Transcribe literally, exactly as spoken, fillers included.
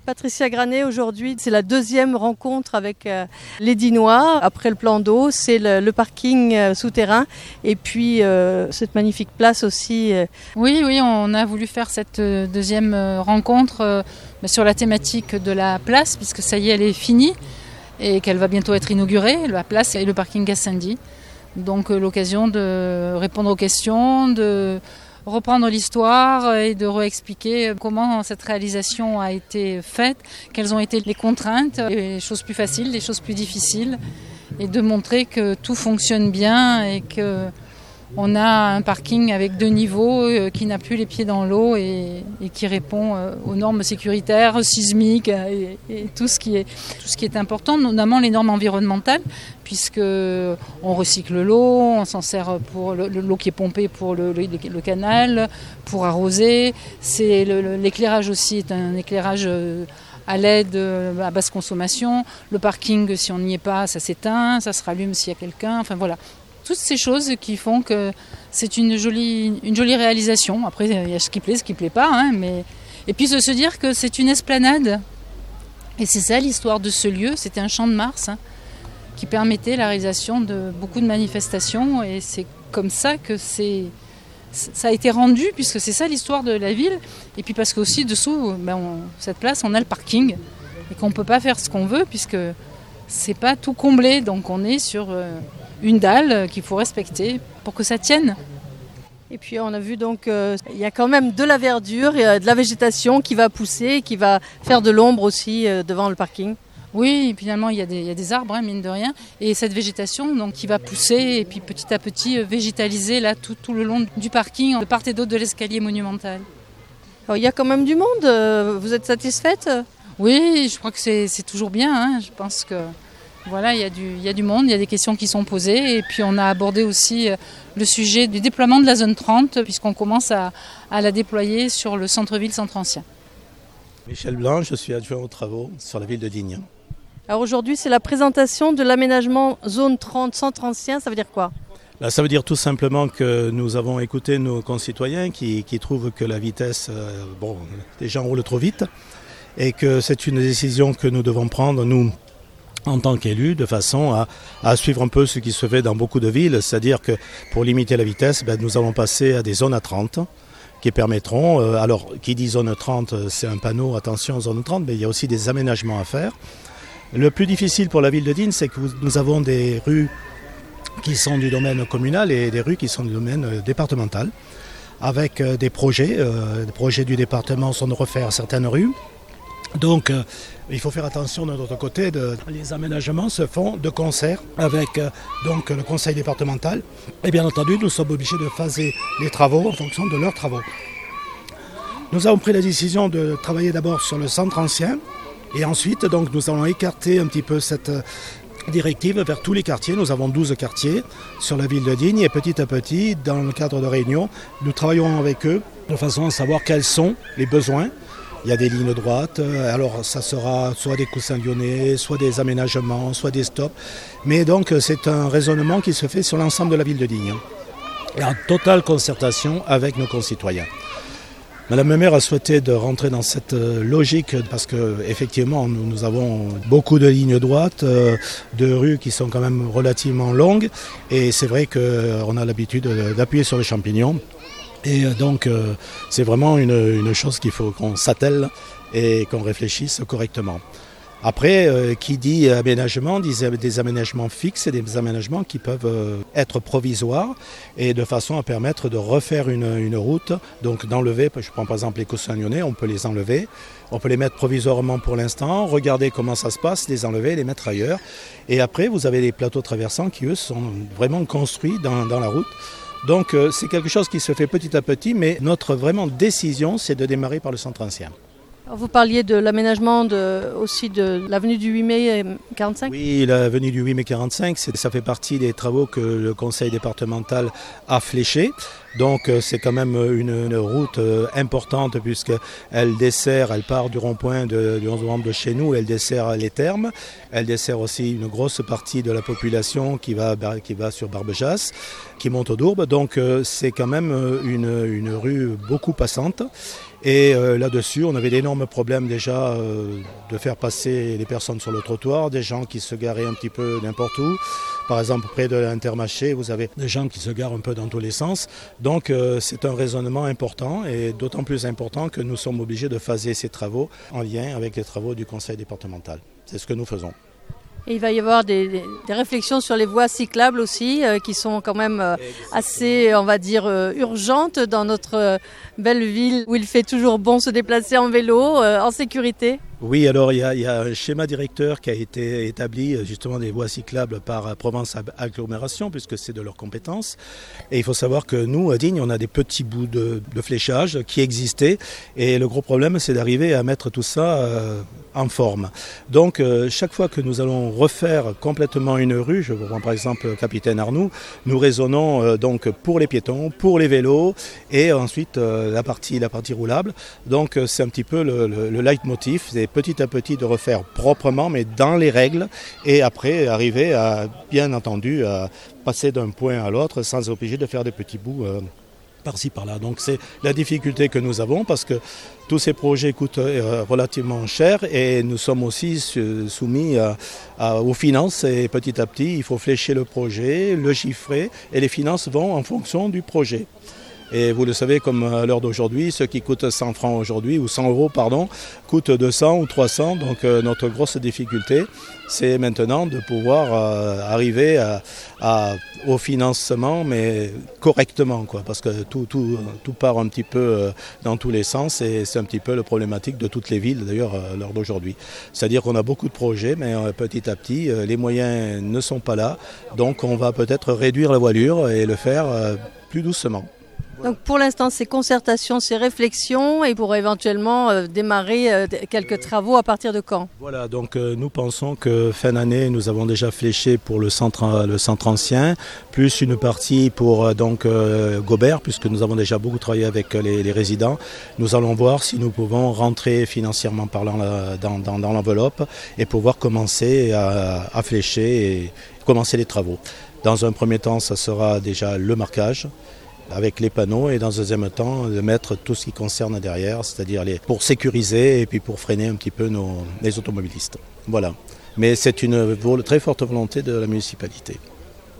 Patricia Granet, aujourd'hui, c'est la deuxième rencontre avec euh, les Dinois. Après le plan d'eau, c'est le, le parking euh, souterrain et puis euh, cette magnifique place aussi. Euh. Oui, oui, on a voulu faire cette deuxième rencontre euh, sur la thématique de la place, puisque ça y est, elle est finie et qu'elle va bientôt être inaugurée, la place et le parking Gassendi. Donc euh, l'occasion de répondre aux questions, de reprendre l'histoire et de réexpliquer comment cette réalisation a été faite, quelles ont été les contraintes, les choses plus faciles, les choses plus difficiles, et de montrer que tout fonctionne bien et que on a un parking avec deux niveaux euh, qui n'a plus les pieds dans l'eau et, et qui répond euh, aux normes sécuritaires, sismiques et, et tout ce qui est, tout ce qui est important, notamment les normes environnementales, puisque on recycle l'eau, on s'en sert pour le, l'eau qui est pompée pour le, le, le canal, pour arroser. C'est le, le, l'éclairage aussi est un éclairage euh, à l'aide à basse consommation. Le parking, si on n'y est pas, ça s'éteint, ça se rallume s'il y a quelqu'un. Enfin voilà. Toutes ces choses qui font que c'est une jolie, une jolie réalisation. Après, il y a ce qui plaît, ce qui ne plaît pas. Hein, mais... Et puis de se dire que c'est une esplanade. Et c'est ça l'histoire de ce lieu. C'était un champ de Mars hein, qui permettait la réalisation de beaucoup de manifestations. Et c'est comme ça que c'est, ça a été rendu, puisque c'est ça l'histoire de la ville. Et puis parce qu'aussi dessous, ben on, cette place, on a le parking. Et qu'on ne peut pas faire ce qu'on veut, puisque ce n'est pas tout comblé. Donc on est sur... Euh, une dalle qu'il faut respecter pour que ça tienne. Et puis on a vu donc euh, il y a quand même de la verdure, il y a de la végétation qui va pousser, qui va faire de l'ombre aussi euh, devant le parking. Oui, finalement il y a des, il y a des arbres, hein, mine de rien, et cette végétation donc, qui va pousser et puis petit à petit euh, végétaliser là, tout, tout le long du parking, de part et d'autre de l'escalier monumental. Alors, il y a quand même du monde, euh, vous êtes satisfaite ? Oui, je crois que c'est, c'est toujours bien, hein. Je pense que voilà, il y a du, il y a du monde, il y a des questions qui sont posées et puis on a abordé aussi le sujet du déploiement de la zone trente puisqu'on commence à, à la déployer sur le centre-ville centre ancien. Michel Blanc, je suis adjoint aux travaux sur la ville de Digne. Alors aujourd'hui, c'est la présentation de l'aménagement zone trente centre ancien, ça veut dire quoi ? Là, ça veut dire tout simplement que nous avons écouté nos concitoyens qui, qui trouvent que la vitesse, euh, bon, les gens roulent trop vite et que c'est une décision que nous devons prendre, nous, en tant qu'élus, de façon à, à suivre un peu ce qui se fait dans beaucoup de villes, c'est-à-dire que pour limiter la vitesse, ben, nous allons passer à des zones à trente qui permettront, euh, alors qui dit zone trente, c'est un panneau, attention zone trente, mais il y a aussi des aménagements à faire. Le plus difficile pour la ville de Digne, c'est que nous avons des rues qui sont du domaine communal et des rues qui sont du domaine départemental, avec euh, des projets. Euh, les projets du département sont de refaire certaines rues. Donc euh, il faut faire attention de notre côté, de, les aménagements se font de concert avec euh, donc, le conseil départemental et bien entendu nous sommes obligés de phaser les travaux en fonction de leurs travaux. Nous avons pris la décision de travailler d'abord sur le centre ancien et ensuite donc, nous allons écarter un petit peu cette euh, directive vers tous les quartiers. Nous avons douze quartiers sur la ville de Digne et petit à petit dans le cadre de réunions nous travaillerons avec eux de façon à savoir quels sont les besoins. Il y a des lignes droites, alors ça sera soit des coussins lyonnais, soit des aménagements, soit des stops. Mais donc c'est un raisonnement qui se fait sur l'ensemble de la ville de Digne. Et en totale concertation avec nos concitoyens. Madame le maire a souhaité de rentrer dans cette logique parce qu'effectivement nous, nous avons beaucoup de lignes droites, de rues qui sont quand même relativement longues. Et c'est vrai qu'on a l'habitude d'appuyer sur les champignons. Et donc euh, c'est vraiment une, une chose qu'il faut qu'on s'attelle et qu'on réfléchisse correctement. Après, euh, qui dit aménagement, dit des aménagements fixes et des aménagements qui peuvent euh, être provisoires et de façon à permettre de refaire une, une route, donc d'enlever, je prends par exemple les coussins lyonnais, on peut les enlever, on peut les mettre provisoirement pour l'instant, regarder comment ça se passe, les enlever, les mettre ailleurs. Et après, vous avez les plateaux traversants qui, eux, sont vraiment construits dans, dans la route. Donc euh, c'est quelque chose qui se fait petit à petit, mais notre vraiment décision, c'est de démarrer par le centre ancien. Alors vous parliez de l'aménagement de, aussi de l'avenue du huit mai quarante-cinq ? Oui, l'avenue du huit mai quarante-cinq, c'est, ça fait partie des travaux que le conseil départemental a fléchés. Donc c'est quand même une, une route importante puisqu'elle dessert, elle part du rond-point de, du onze novembre de chez nous, elle dessert les thermes, elle dessert aussi une grosse partie de la population qui va, qui va sur Barbejas, qui monte au Dourbe. Donc c'est quand même une, une rue beaucoup passante. Et euh, là-dessus, on avait d'énormes problèmes déjà euh, de faire passer les personnes sur le trottoir, des gens qui se garaient un petit peu n'importe où. Par exemple, près de l'Intermarché, vous avez des gens qui se garent un peu dans tous les sens. Donc euh, c'est un raisonnement important et d'autant plus important que nous sommes obligés de phaser ces travaux en lien avec les travaux du conseil départemental. C'est ce que nous faisons. Et il va y avoir des, des, des réflexions sur les voies cyclables aussi, euh, qui sont quand même euh, assez, on va dire, euh, urgentes dans notre euh, belle ville où il fait toujours bon se déplacer en vélo, euh, en sécurité. Oui, alors il y, a, il y a un schéma directeur qui a été établi justement des voies cyclables par Provence Agglomération puisque c'est de leur compétence. Et il faut savoir que nous, à Digne, on a des petits bouts de, de fléchage qui existaient et le gros problème c'est d'arriver à mettre tout ça euh, en forme. Donc euh, chaque fois que nous allons refaire complètement une rue, je prends par exemple Capitaine Arnoux, nous raisonnons euh, donc pour les piétons, pour les vélos et ensuite euh, la partie, la partie roulable. Donc euh, c'est un petit peu le, le, le leitmotiv. C'est petit à petit de refaire proprement mais dans les règles et après arriver à bien entendu à passer d'un point à l'autre sans être obligé de faire des petits bouts euh, par-ci par-là. Donc c'est la difficulté que nous avons parce que tous ces projets coûtent euh, relativement cher et nous sommes aussi soumis à, à, aux finances et petit à petit il faut flécher le projet, le chiffrer et les finances vont en fonction du projet. Et vous le savez, comme à l'heure d'aujourd'hui, ce qui coûte cent francs aujourd'hui, ou cent euros, pardon, coûte deux cents ou trois cents. Donc euh, notre grosse difficulté, c'est maintenant de pouvoir euh, arriver à, à, au financement, mais correctement, quoi, parce que tout, tout, tout part un petit peu euh, dans tous les sens et c'est un petit peu la problématique de toutes les villes, d'ailleurs, à l'heure d'aujourd'hui. C'est-à-dire qu'on a beaucoup de projets, mais euh, petit à petit, euh, les moyens ne sont pas là. Donc on va peut-être réduire la voilure et le faire euh, plus doucement. Donc pour l'instant, ces concertations, ces réflexions et pour éventuellement euh, démarrer euh, quelques travaux à partir de quand ? Voilà, donc euh, nous pensons que fin d'année, nous avons déjà fléché pour le centre, le centre ancien, plus une partie pour euh, donc euh, Gobert, puisque nous avons déjà beaucoup travaillé avec les, les résidents. Nous allons voir si nous pouvons rentrer financièrement parlant dans, dans, dans l'enveloppe et pouvoir commencer à, à flécher et commencer les travaux. Dans un premier temps, ça sera déjà le marquage avec les panneaux et dans un deuxième temps de mettre tout ce qui concerne derrière, c'est-à-dire les, pour sécuriser et puis pour freiner un petit peu nos, les automobilistes. Voilà. Mais c'est une très forte volonté de la municipalité.